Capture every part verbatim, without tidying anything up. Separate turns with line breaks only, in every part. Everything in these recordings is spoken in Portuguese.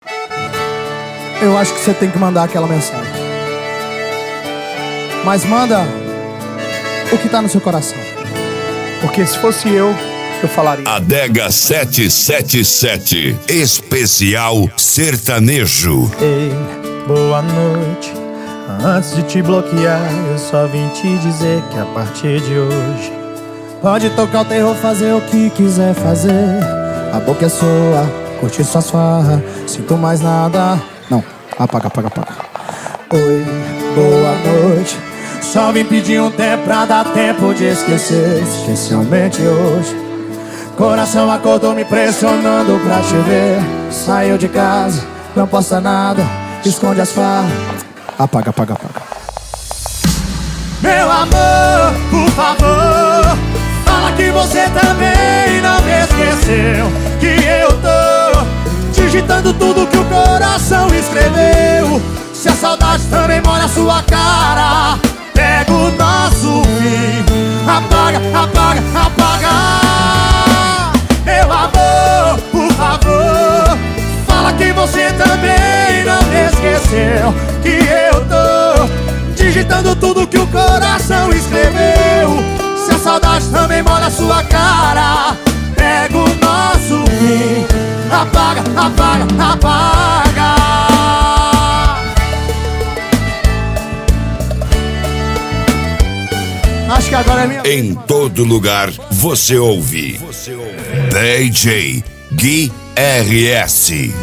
Eu acho que você tem que mandar aquela mensagem. Mas manda o que tá no seu coração. Porque se fosse eu, eu falaria.
Adega setecentos e setenta e sete, especial sertanejo.
Ei, boa noite. Antes de te bloquear, eu só vim te dizer que a partir de hoje
pode tocar o terror, fazer o que quiser fazer. A boca é sua, curtir suas farras. Sinto mais nada. Não, apaga, apaga, apaga. Oi, boa noite. Só vim pedir um tempo pra dar tempo de esquecer. Especialmente hoje. Coração acordou me pressionando pra te ver. Saiu de casa, não posta nada, esconde as farras. Apaga, apaga, apaga. Meu amor, por favor, fala que você também não me esqueceu. Que eu tô digitando tudo que o coração escreveu. Se a saudade também molha a sua cara, pega o nosso fim. Apaga, apaga, apaga. Meu amor, por favor, fala que você também não me esqueceu. Que eu tô digitando tudo que o coração escreveu. Se a saudade também molha a sua cara, pega o nosso fim. Apaga, apaga, apaga. Acho que agora é minha.
Em todo lugar você ouve, você ouve. D J Gui R S.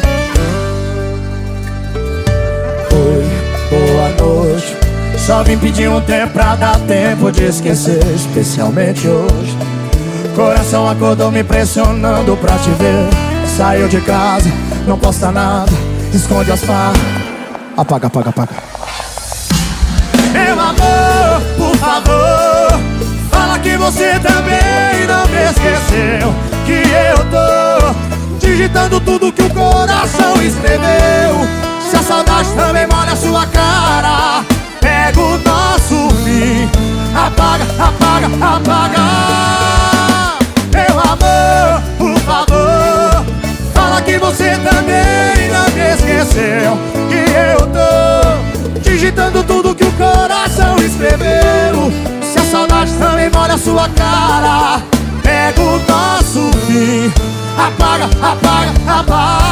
Oi, boa noite. Só vim pedir um tempo pra dar tempo de esquecer. Especialmente hoje. Coração acordou me pressionando pra te ver. Saiu de casa, não posta nada, esconde as farras. Apaga, apaga, apaga. Meu amor, por favor, fala que você também não me esqueceu. Que eu tô digitando tudo que o coração escreveu. Se a saudade também molha a sua cara, pega o nosso fim. Apaga, apaga, apaga. Meu amor, por favor, fala que você também não me esqueceu. Que eu tô digitando tudo que o coração escreveu. Se a saudade também molha a sua cara, pega o nosso fim. Apaga, apaga, apaga.